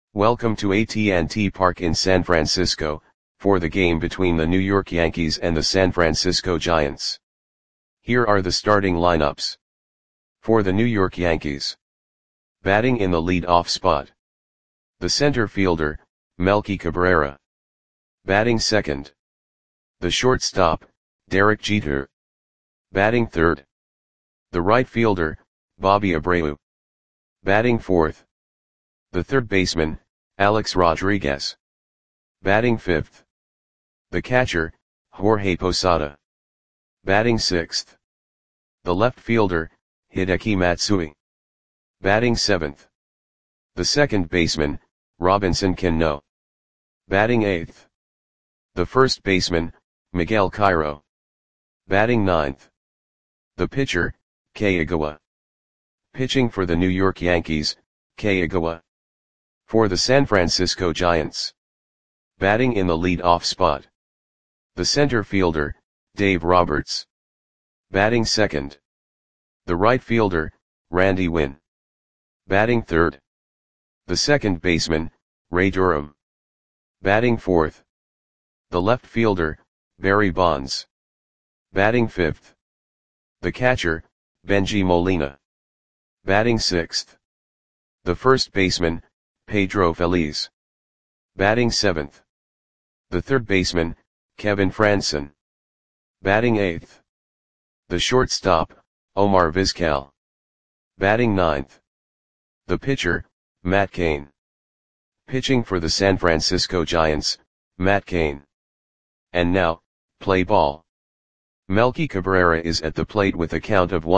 Welcome to AT&T Park in San Francisco, for the game between the New York Yankees and the San Francisco Giants. Here are the starting lineups. For the New York Yankees. Batting in the lead-off spot. The center fielder, Melky Cabrera. Batting second. The shortstop, Derek Jeter. Batting third. The right fielder, Bobby Abreu. Batting fourth. The third baseman, Alex Rodriguez. Batting fifth. The catcher, Jorge Posada. Batting sixth. The left fielder, Hideki Matsui. Batting seventh. The second baseman, Robinson Cano. Batting eighth. The first baseman, Miguel Cairo. Batting ninth. The pitcher, Kei Igawa. Pitching for the New York Yankees, Kei Igawa. For the San Francisco Giants. Batting in the lead-off spot. The center fielder, Dave Roberts. Batting second. The right fielder, Randy Winn. Batting third. The second baseman, Ray Durham. Batting fourth. The left fielder, Barry Bonds. Batting fifth. The catcher, Bengie Molina. Batting sixth. The first baseman, Pedro Feliz. Batting seventh. The third baseman, Kevin Franson. Batting eighth. The shortstop, Omar Vizquel. Batting ninth. The pitcher, Matt Cain. Pitching for the San Francisco Giants, Matt Cain. And now, play ball. Melky Cabrera is at the plate with a count of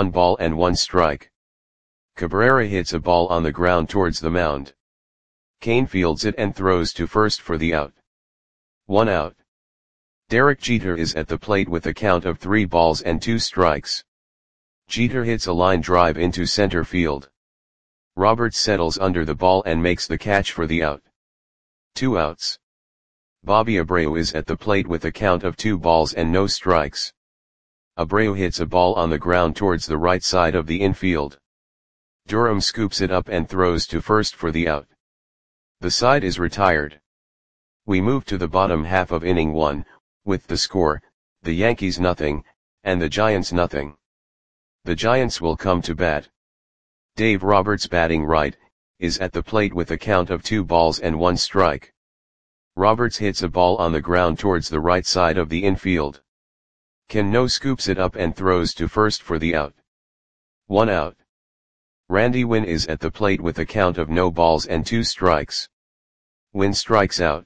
1-1 Cabrera hits a ball on the ground towards the mound. Cain fields it and throws to first for the out. 1 out. Derek Jeter is at the plate with a count of 3-2. Jeter hits a line drive into center field. Roberts settles under the ball and makes the catch for the out. 2 outs. Bobby Abreu is at the plate with a count of 2-0. Abreu hits a ball on the ground towards the right side of the infield. Durham scoops it up and throws to first for the out. The side is retired. We move to the bottom half of inning 1, with the score, the Yankees 0, and the Giants 0. The Giants will come to bat. Dave Roberts batting right, is at the plate with a count of 2-1. Roberts hits a ball on the ground towards the right side of the infield. Cano scoops it up and throws to first for the out. 1 out. Randy Winn is at the plate with a count of 0-2. Winn strikes out.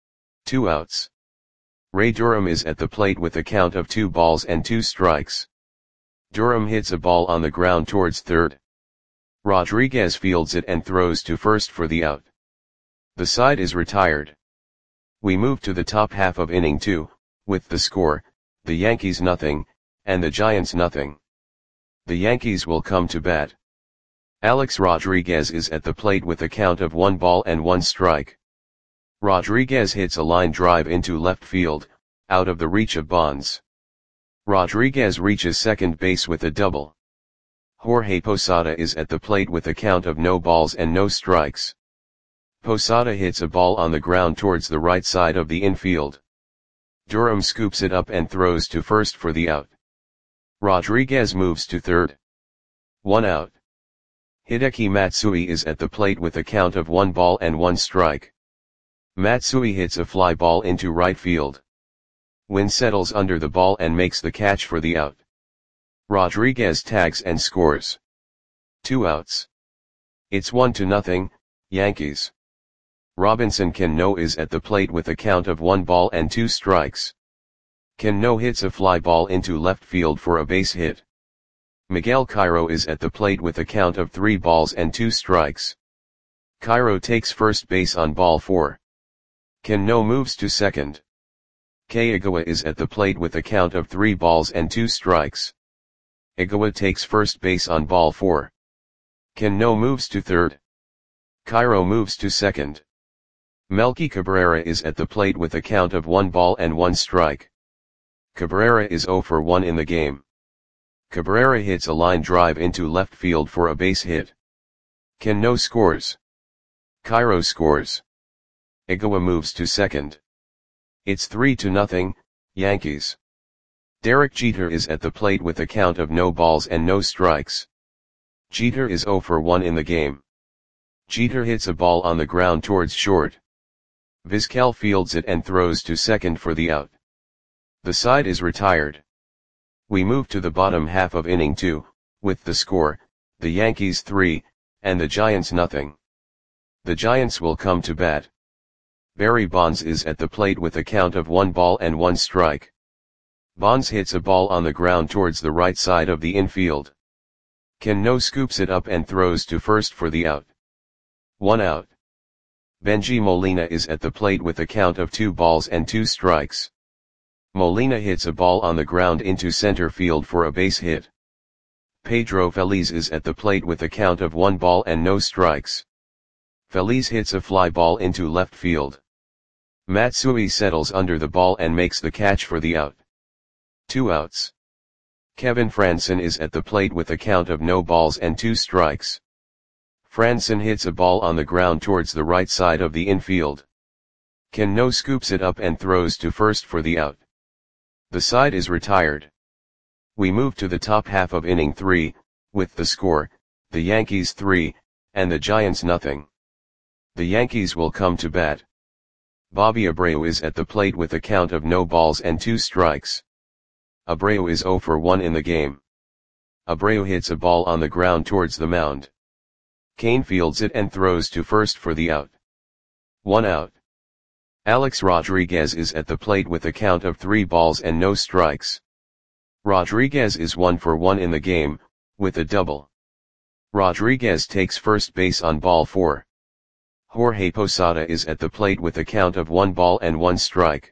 2 outs. Ray Durham is at the plate with a count of 2-2. Durham hits a ball on the ground towards third. Rodriguez fields it and throws to first for the out. The side is retired. We move to the top half of inning 2, with the score, the Yankees 0, and the Giants 0. The Yankees will come to bat. Alex Rodriguez is at the plate with a count of 1-1. Rodriguez hits a line drive into left field, out of the reach of Bonds. Rodriguez reaches second base with a double. Jorge Posada is at the plate with a count of 0-0. Posada hits a ball on the ground towards the right side of the infield. Durham scoops it up and throws to first for the out. Rodriguez moves to third. 1 out. Hideki Matsui is at the plate with a count of 1-1. Matsui hits a fly ball into right field. Winn settles under the ball and makes the catch for the out. Rodriguez tags and scores. 2 outs. It's 1-0, Yankees. Robinson Cano is at the plate with a count of 1-2. Cano hits a fly ball into left field for a base hit. Miguel Cairo is at the plate with a count of 3-2. Cairo takes first base on ball 4. Cano moves to second. Kei Igawa is at the plate with a count of 3-2. Igawa takes first base on ball 4. Cano moves to third. Cairo moves to second. Melky Cabrera is at the plate with a count of 1-1. Cabrera is 0 for 1 in the game. Cabrera hits a line drive into left field for a base hit. Cano scores. Cairo scores. Igawa moves to second. It's 3-0, Yankees. Derek Jeter is at the plate with a count of no balls and no strikes. Jeter is 0 for 1 in the game. Jeter hits a ball on the ground towards short. Vizquel fields it and throws to second for the out. The side is retired. We move to the bottom half of inning 2, with the score, the Yankees 3, and the Giants nothing. The Giants will come to bat. Barry Bonds is at the plate with a count of 1 ball and 1 strike. Bonds hits a ball on the ground towards the right side of the infield. Cano scoops it up and throws to first for the out. 1 out. Bengie Molina is at the plate with a count of 2 balls and 2 strikes. Molina hits a ball on the ground into center field for a base hit. Pedro Feliz is at the plate with a count of 1 ball and no strikes. Feliz hits a fly ball into left field. Matsui settles under the ball and makes the catch for the out. 2 outs. Kevin Frandsen is at the plate with a count of no balls and 2 strikes. Frandsen hits a ball on the ground towards the right side of the infield. Cano scoops it up and throws to first for the out. The side is retired. We move to the top half of inning 3, with the score, the Yankees 3, and the Giants nothing. The Yankees will come to bat. Bobby Abreu is at the plate with a count of no balls and 2 strikes. Abreu is 0 for 1 in the game. Abreu hits a ball on the ground towards the mound. Kane fields it and throws to first for the out. 1 out. Alex Rodriguez is at the plate with a count of 3 balls and no strikes. Rodriguez is 1 for 1 in the game, with a double. Rodriguez takes first base on ball 4. Jorge Posada is at the plate with a count of 1 ball and 1 strike.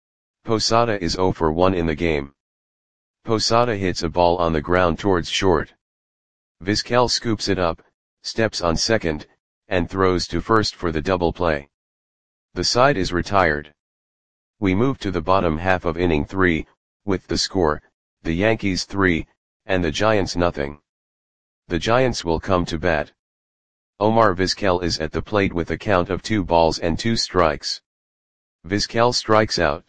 Posada is 0 for 1 in the game. Posada hits a ball on the ground towards short. Vizquel scoops it up, steps on second, and throws to first for the double play. The side is retired. We move to the bottom half of inning 3, with the score, the Yankees 3, and the Giants nothing. The Giants will come to bat. Omar Vizquel is at the plate with a count of 2 balls and 2 strikes. Vizquel strikes out.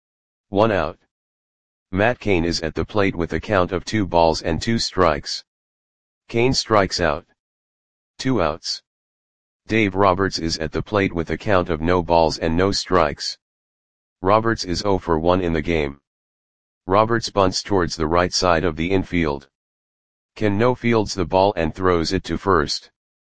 1 out. Matt Cain is at the plate with a count of 2 balls and 2 strikes. Cain strikes out. 2 outs. Dave Roberts is at the plate with a count of no balls and no strikes. Roberts is 0 for 1 in the game. Roberts bunts towards the right side of the infield. Cano fields the ball and throws it to first.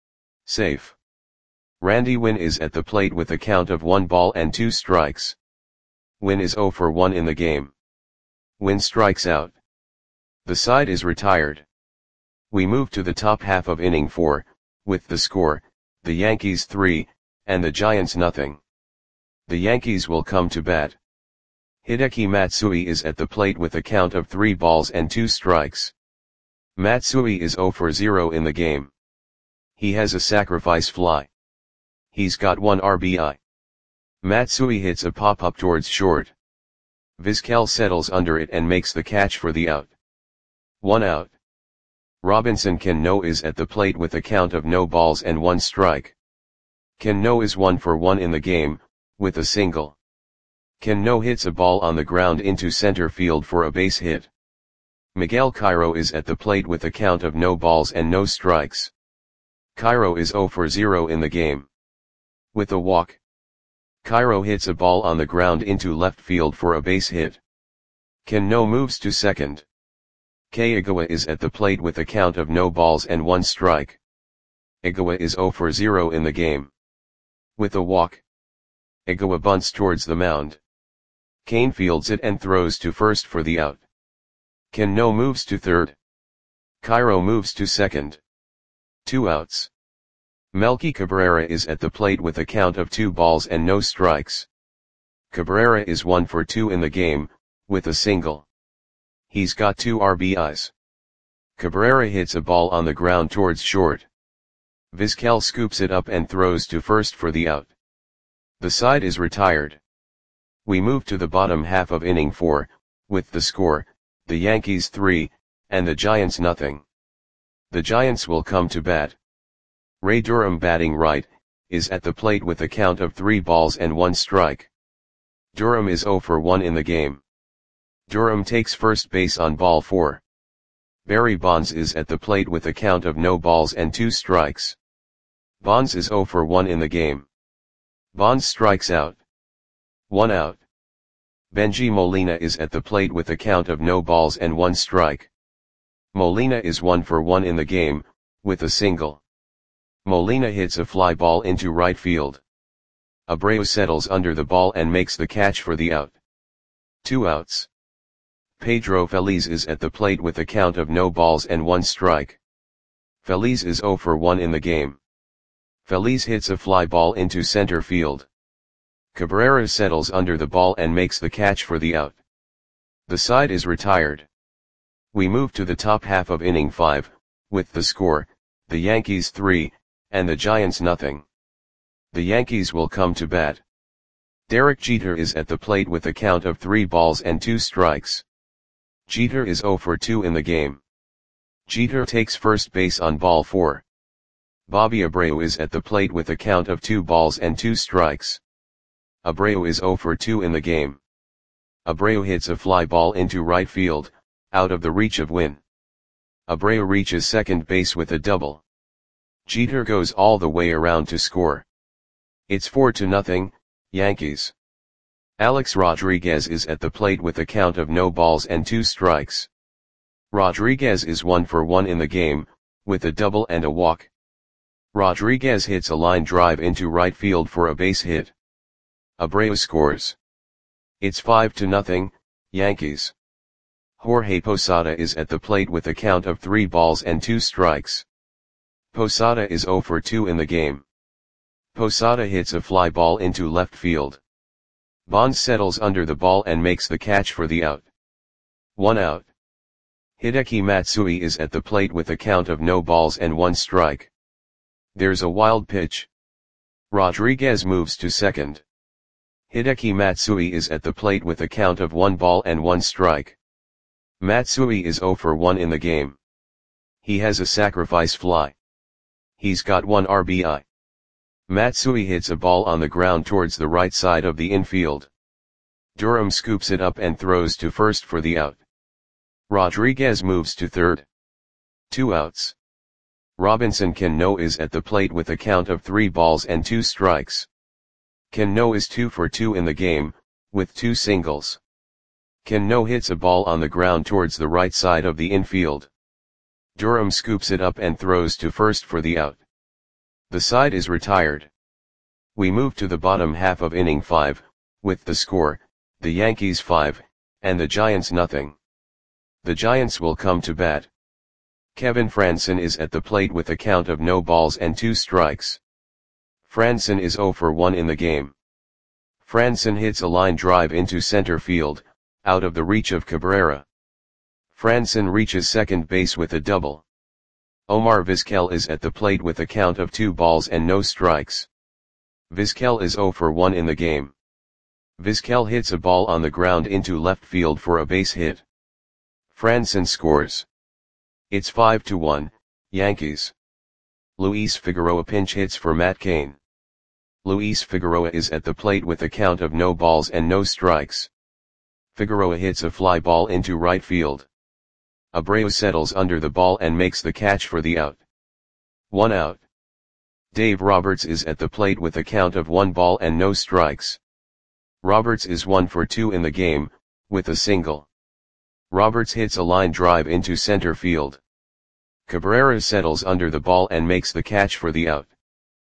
Safe. Randy Winn is at the plate with a count of 1 ball and 2 strikes. Winn is 0 for 1 in the game. Winn strikes out. The side is retired. We move to the top half of inning 4, with the score, the Yankees 3, and the Giants nothing. The Yankees will come to bat. Hideki Matsui is at the plate with a count of 3 balls and 2 strikes. Matsui is 0 for 0 in the game. He has a sacrifice fly. He's got 1 RBI. Matsui hits a pop-up towards short. Vizquel settles under it and makes the catch for the out. 1 out. Robinson Cano is at the plate with a count of no balls and 1 strike. Cano is 1 for 1 in the game, with a single. Cano hits a ball on the ground into center field for a base hit. Miguel Cairo is at the plate with a count of no balls and no strikes. Cairo is 0 for 0 in the game. With a walk. Cairo hits a ball on the ground into left field for a base hit. Cano moves to second. Kei Igawa is at the plate with a count of no balls and 1 strike. Igawa is 0 for 0 in the game. With a walk. Igawa bunts towards the mound. Kane fields it and throws to first for the out. Cano moves to third. Cairo moves to second. 2 outs. Melky Cabrera is at the plate with a count of 2 balls and no strikes. Cabrera is 1 for 2 in the game, with a single. He's got 2 RBIs. Cabrera hits a ball on the ground towards short. Vizquel scoops it up and throws to first for the out. The side is retired. We move to the bottom half of inning 4, with the score, the Yankees 3, and the Giants nothing. The Giants will come to bat. Ray Durham batting right, is at the plate with a count of 3 balls and 1 strike. Durham is 0 for 1 in the game. Durham takes first base on ball 4. Barry Bonds is at the plate with a count of no balls and 2 strikes. Bonds is 0 for 1 in the game. Bonds strikes out. 1 out. Bengie Molina is at the plate with a count of no balls and 1 strike. Molina is 1 for 1 in the game, with a single. Molina hits a fly ball into right field. Abreu settles under the ball and makes the catch for the out. 2 outs. Pedro Feliz is at the plate with a count of no balls and 1 strike. Feliz is 0 for 1 in the game. Feliz hits a fly ball into center field. Cabrera settles under the ball and makes the catch for the out. The side is retired. We move to the top half of inning 5, with the score, the Yankees 3, and the Giants nothing. The Yankees will come to bat. Derek Jeter is at the plate with a count of 3 balls and 2 strikes. Jeter is 0 for 2 in the game. Jeter takes first base on ball 4. Bobby Abreu is at the plate with a count of 2 balls and 2 strikes. Abreu is 0 for 2 in the game. Abreu hits a fly ball into right field, out of the reach of Wynn. Abreu reaches second base with a double. Jeter goes all the way around to score. It's 4-0, Yankees. Alex Rodriguez is at the plate with a count of no balls and 2 strikes. Rodriguez is 1 for 1 in the game, with a double and a walk. Rodriguez hits a line drive into right field for a base hit. Abreu scores. It's 5-0, Yankees. Jorge Posada is at the plate with a count of 3 balls and 2 strikes. Posada is 0 for 2 in the game. Posada hits a fly ball into left field. Bonds settles under the ball and makes the catch for the out. 1 out. Hideki Matsui is at the plate with a count of no balls and 1 strike. There's a wild pitch. Rodriguez moves to second. Hideki Matsui is at the plate with a count of 1 ball and 1 strike. Matsui is 0 for 1 in the game. He has a sacrifice fly. He's got 1 RBI. Matsui hits a ball on the ground towards the right side of the infield. Durham scoops it up and throws to first for the out. Rodriguez moves to third. 2 outs. Robinson Cano is at the plate with a count of 3 balls and 2 strikes. Cano is 2 for 2 in the game, with 2 singles. Cano hits a ball on the ground towards the right side of the infield. Durham scoops it up and throws to first for the out. The side is retired. We move to the bottom half of inning 5, with the score, the Yankees 5, and the Giants nothing. The Giants will come to bat. Kevin Frandsen is at the plate with a count of no balls and 2 strikes. Frandsen is 0 for 1 in the game. Frandsen hits a line drive into center field, out of the reach of Cabrera. Frandsen reaches second base with a double. Omar Vizquel is at the plate with a count of 2 balls and no strikes. Vizquel is 0 for 1 in the game. Vizquel hits a ball on the ground into left field for a base hit. Frandsen scores. It's 5-1, Yankees. Luis Figueroa pinch hits for Matt Cain. Luis Figueroa is at the plate with a count of no balls and no strikes. Figueroa hits a fly ball into right field. Abreu settles under the ball and makes the catch for the out. 1 out. Dave Roberts is at the plate with a count of 1 ball and no strikes. Roberts is 1 for 2 in the game, with a single. Roberts hits a line drive into center field. Cabrera settles under the ball and makes the catch for the out.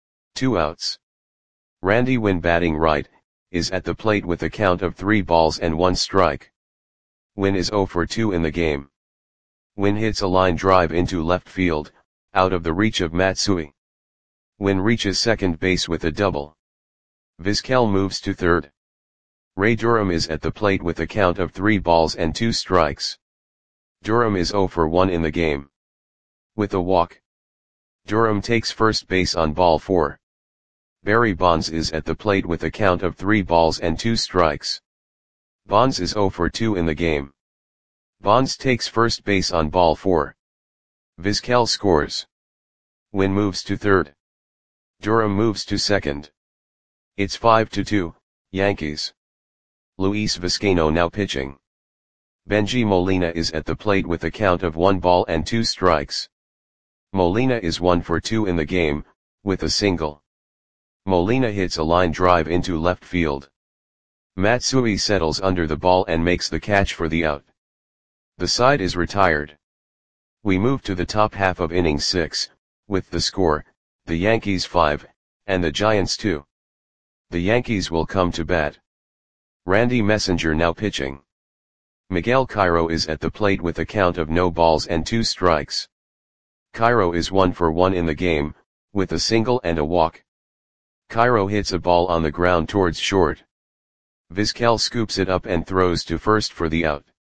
2 outs. Randy Wynn batting right, is at the plate with a count of 3 balls and 1 strike. Wynn is 0 for 2 in the game. Wynn hits a line drive into left field, out of the reach of Matsui. Wynn reaches second base with a double. Vizquel moves to third. Ray Durham is at the plate with a count of 3 balls and 2 strikes. Durham is 0 for 1 in the game. With a walk. Durham takes first base on ball 4. Barry Bonds is at the plate with a count of 3 balls and 2 strikes. Bonds is 0 for 2 in the game. Bonds takes first base on ball 4. Vizquel scores. Wynn moves to third. Durham moves to second. It's 5-2, Yankees. Luis Vizcaino now pitching. Bengie Molina is at the plate with a count of 1-2 strikes. Molina is 1 for 2 in the game, with a single. Molina hits a line drive into left field. Matsui settles under the ball and makes the catch for the out. The side is retired. We move to the top half of inning 6, with the score, the Yankees 5, and the Giants 2. The Yankees will come to bat. Randy Messenger now pitching. Miguel Cairo is at the plate with a count of 0-2 strikes. Cairo is 1 for 1 in the game, with a single and a walk. Cairo hits a ball on the ground towards short. Vizquel scoops it up and throws to first for the out.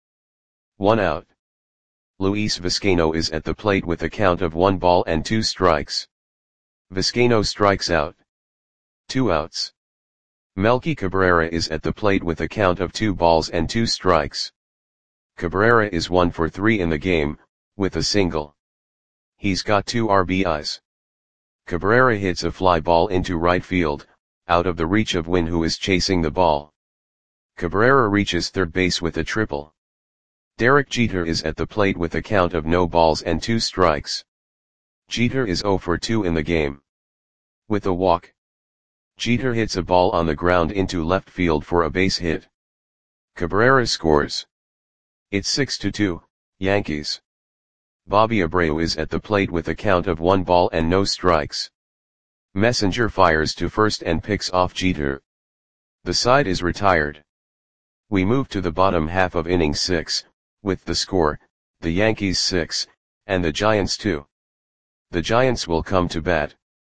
1 out. Luis Vizcaino is at the plate with a count of 1-2 strikes. Vizcaino strikes out. 2 outs. Melky Cabrera is at the plate with a count of 2-2 strikes. Cabrera is 1 for 3 in the game, with a single. He's got 2 RBIs. Cabrera hits a fly ball into right field, out of the reach of Wynn, who is chasing the ball. Cabrera reaches third base with a triple. Derek Jeter is at the plate with a count of 0-2 strikes. Jeter is 0 for 2 in the game. With a walk. Jeter hits a ball on the ground into left field for a base hit. Cabrera scores. It's 6-2, Yankees. Bobby Abreu is at the plate with a count of 1-0 strikes. Messenger fires to first and picks off Jeter. The side is retired. We move to the bottom half of inning 6, with the score, the Yankees 6, and the Giants 2. The Giants will come to bat.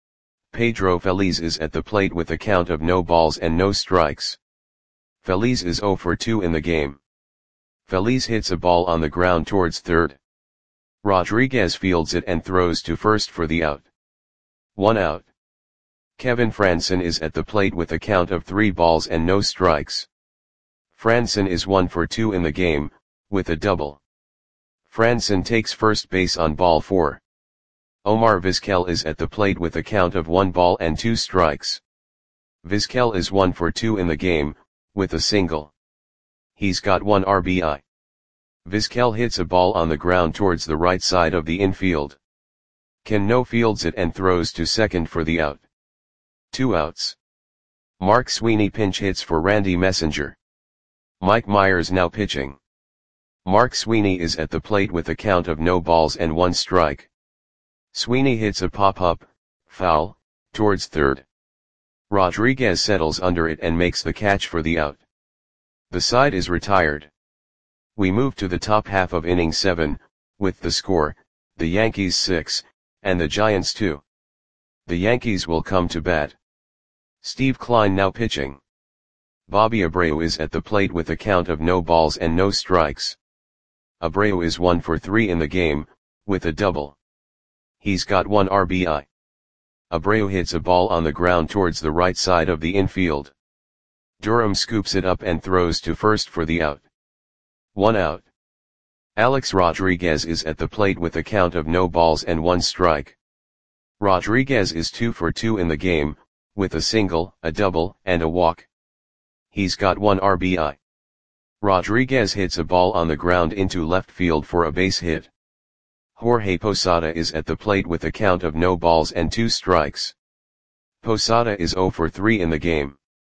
Pedro Feliz is at the plate with a count of 0 strikes. Feliz is 0 for 2 in the game. Feliz hits a ball on the ground towards third. Rodriguez fields it and throws to first for the out. 1 out. Kevin Frandsen is at the plate with a count of 3 strikes. Frandsen is 1 for 2 in the game, with a double. Frandsen takes first base on ball 4. Omar Vizquel is at the plate with a count of 1-2 strikes. Vizquel is 1 for 2 in the game, with a single. He's got 1 RBI. Vizquel hits a ball on the ground towards the right side of the infield. Cano fields it and throws to second for the out. 2 outs. Mark Sweeney pinch hits for Randy Messenger. Mike Myers now pitching. Mark Sweeney is at the plate with a count of 0-1 strike. Sweeney hits a pop-up, foul, towards third. Rodriguez settles under it and makes the catch for the out. The side is retired. We move to the top half of inning 7, with the score, the Yankees 6, and the Giants 2. The Yankees will come to bat. Steve Kline now pitching. Bobby Abreu is at the plate with a count of 0 strikes. Abreu is 1 for 3 in the game, with a double. He's got 1 RBI. Abreu hits a ball on the ground towards the right side of the infield. Durham scoops it up and throws to first for the out. 1 out. Alex Rodriguez is at the plate with a count of 0-1 strike. Rodriguez is 2 for 2 in the game, with a single, a double, and a walk. He's got 1 RBI. Rodriguez hits a ball on the ground into left field for a base hit. Jorge Posada is at the plate with a count of 0-2 strikes. Posada is 0 for 3 in the game.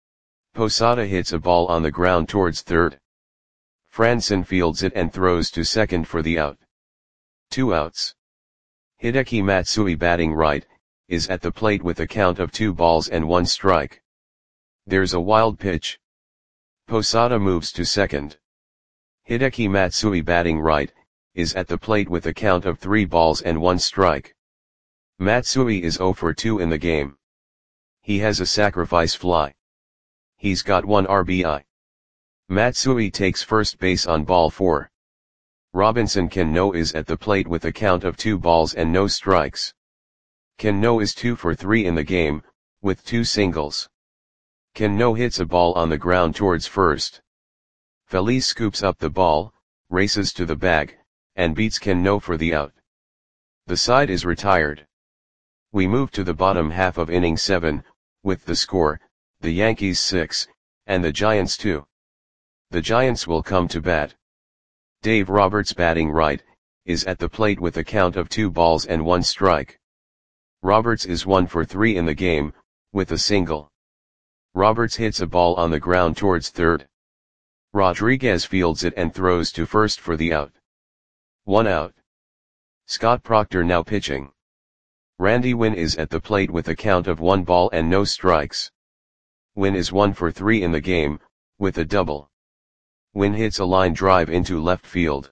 Posada hits a ball on the ground towards third. Frandsen fields it and throws to second for the out. 2 outs. Hideki Matsui batting right, is at the plate with a count of 2-1 strike. There's a wild pitch. Posada moves to second. Hideki Matsui batting right, is at the plate with a count of 3-1 strike. Matsui is 0 for 2 in the game. He has a sacrifice fly. He's got 1 RBI. Matsui takes first base on ball 4. Robinson Cano is at the plate with a count of 2 strikes. Cano is 2 for 3 in the game, with 2 singles. Cano hits a ball on the ground towards first. Feliz scoops up the ball, races to the bag, and beats Cano for the out. The side is retired. We move to the bottom half of inning 7, with the score, the Yankees 6, and the Giants 2. The Giants will come to bat. Dave Roberts, batting right, is at the plate with a count of 2 balls and 1 strike. Roberts is 1 for 3 in the game, with a single. Roberts hits a ball on the ground towards third. Rodriguez fields it and throws to first for the out. 1 out. Scott Proctor now pitching. Randy Winn is at the plate with a count of 1 ball and no strikes. Winn is 1 for 3 in the game, with a double. Winn hits a line drive into left field.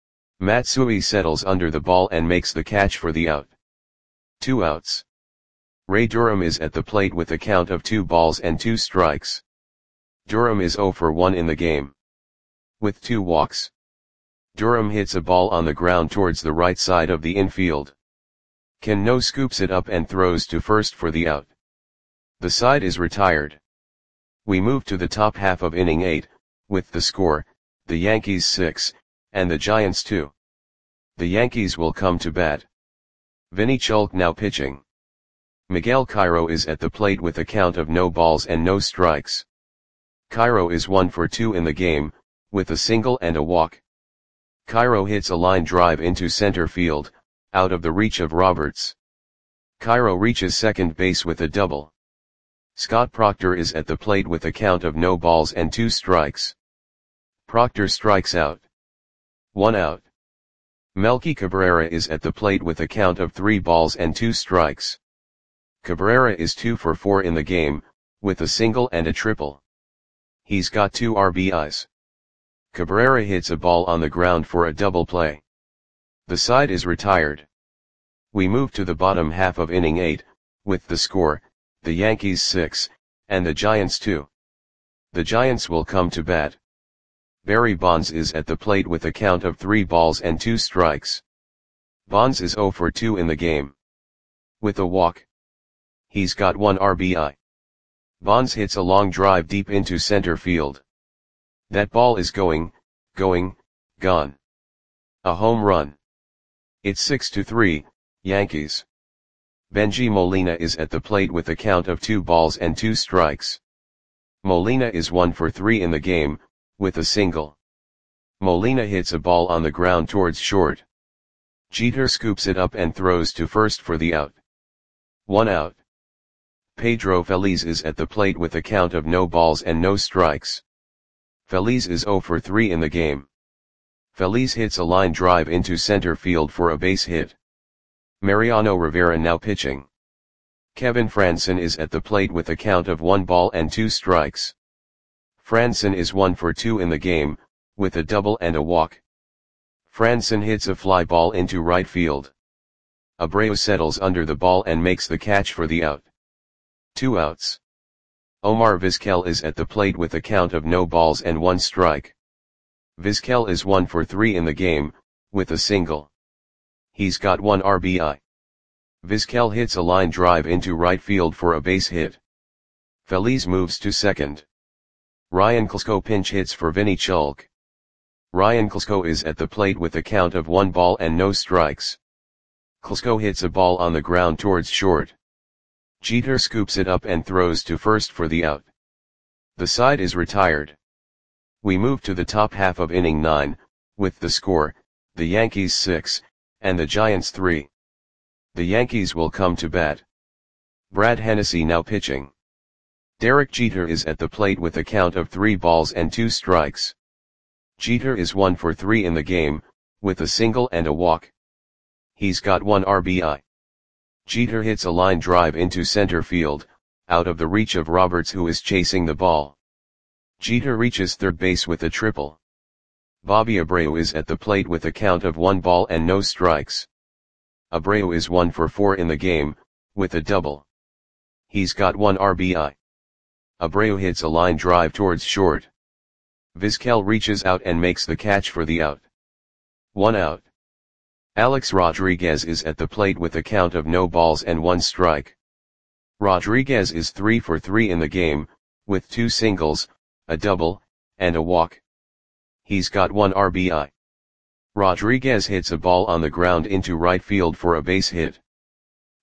Matsui settles under the ball and makes the catch for the out. 2 outs. Ray Durham is at the plate with a count of 2 balls and 2 strikes. Durham is 0 for 1 in the game. With 2 walks. Durham hits a ball on the ground towards the right side of the infield. Cano scoops it up and throws to first for the out. The side is retired. We move to the top half of inning 8, with the score, the Yankees 6, and the Giants 2. The Yankees will come to bat. Vinny Chulk now pitching. Miguel Cairo is at the plate with a count of no balls and no strikes. Cairo is 1 for 2 in the game, with a single and a walk. Cairo hits a line drive into center field, out of the reach of Roberts. Cairo reaches second base with a double. Scott Proctor is at the plate with a count of no balls and 2 strikes. Proctor strikes out. 1 out. Melky Cabrera is at the plate with a count of 3 balls and 2 strikes. Cabrera is 2 for 4 in the game, with a single and a triple. He's got 2 RBIs. Cabrera hits a ball on the ground for a double play. The side is retired. We move to the bottom half of inning 8, with the score, the Yankees 6, and the Giants 2. The Giants will come to bat. Barry Bonds is at the plate with a count of 3 balls and 2 strikes. Bonds is 0 for 2 in the game. With a walk. He's got 1 RBI. Bonds hits a long drive deep into center field. That ball is gone. A home run. It's 6-3, Yankees. Benji Molina is at the plate with a count of 2 balls and 2 strikes. Molina is 1 for 3 in the game, with a single. Molina hits a ball on the ground towards short. Jeter scoops it up and throws to first for the out. 1 out. Pedro Feliz is at the plate with a count of no balls and no strikes. Feliz is 0 for 3 in the game. Feliz hits a line drive into center field for a base hit. Mariano Rivera now pitching. Kevin Frandsen is at the plate with a count of 1 ball and 2 strikes. Frandsen is 1 for 2 in the game, with a double and a walk. Frandsen hits a fly ball into right field. Abreu settles under the ball and makes the catch for the out. 2 outs. Omar Vizquel is at the plate with a count of no balls and 1 strike. Vizquel is 1 for 3 in the game, with a single. He's got 1 RBI. Vizquel hits a line drive into right field for a base hit. Feliz moves to second. Ryan Klesko pinch hits for Vinny Chulk. Ryan Klesko is at the plate with a count of 1 ball and no strikes. Klesko hits a ball on the ground towards short. Jeter scoops it up and throws to first for the out. The side is retired. We move to the top half of inning 9, with the score, the Yankees 6, and the Giants 3. The Yankees will come to bat. Brad Hennessy now pitching. Derek Jeter is at the plate with a count of 3 balls and 2 strikes. Jeter is 1 for 3 in the game, with a single and a walk. He's got 1 RBI. Jeter hits a line drive into center field, out of the reach of Roberts who is chasing the ball. Jeter reaches third base with a triple. Bobby Abreu is at the plate with a count of 1 ball and no strikes. Abreu is 1 for 4 in the game, with a double. He's got 1 RBI. Abreu hits a line drive towards short. Vizquel reaches out and makes the catch for the out. 1 out. Alex Rodriguez is at the plate with a count of no balls and 1 strike. Rodriguez is 3 for 3 in the game, with 2 singles, a double, and a walk. He's got 1 RBI. Rodriguez hits a ball on the ground into right field for a base hit.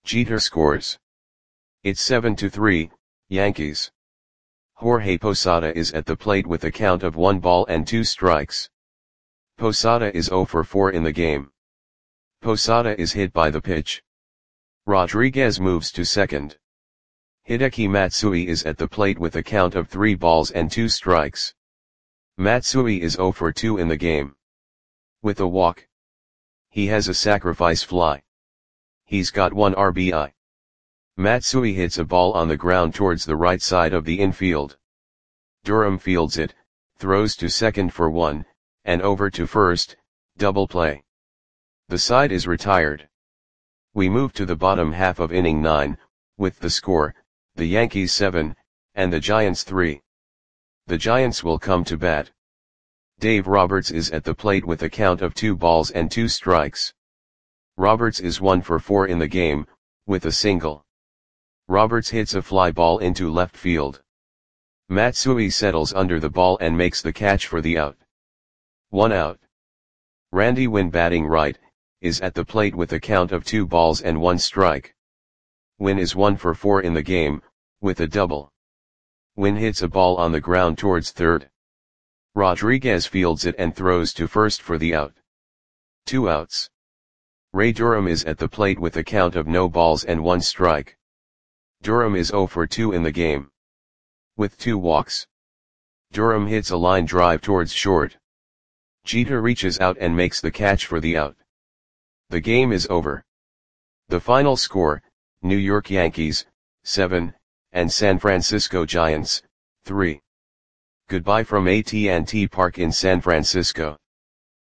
Jeter scores. It's 7-3, Yankees. Jorge Posada is at the plate with a count of 1 ball and 2 strikes. Posada is 0 for 4 in the game. Posada is hit by the pitch. Rodriguez moves to second. Hideki Matsui is at the plate with a count of 3 balls and 2 strikes. Matsui is 0 for 2 in the game. With a walk. He has a sacrifice fly. He's got 1 RBI. Matsui hits a ball on the ground towards the right side of the infield. Durham fields it, throws to second for 1, and over to first, double play. The side is retired. We move to the bottom half of inning 9, with the score, the Yankees 7, and the Giants 3. The Giants will come to bat. Dave Roberts is at the plate with a count of 2 balls and 2 strikes. Roberts is 1 for 4 in the game, with a single. Roberts hits a fly ball into left field. Matsui settles under the ball and makes the catch for the out. 1 out. Randy Winn, batting right, is at the plate with a count of 2 balls and 1 strike. Winn is 1 for 4 in the game, with a double. Winn hits a ball on the ground towards third. Rodriguez fields it and throws to first for the out. 2 outs. Ray Durham is at the plate with a count of no balls and 1 strike. Durham is 0 for 2 in the game. With 2 walks. Durham hits a line drive towards short. Jeter reaches out and makes the catch for the out. The game is over. The final score, New York Yankees, 7, and San Francisco Giants, 3. Goodbye from AT&T Park in San Francisco.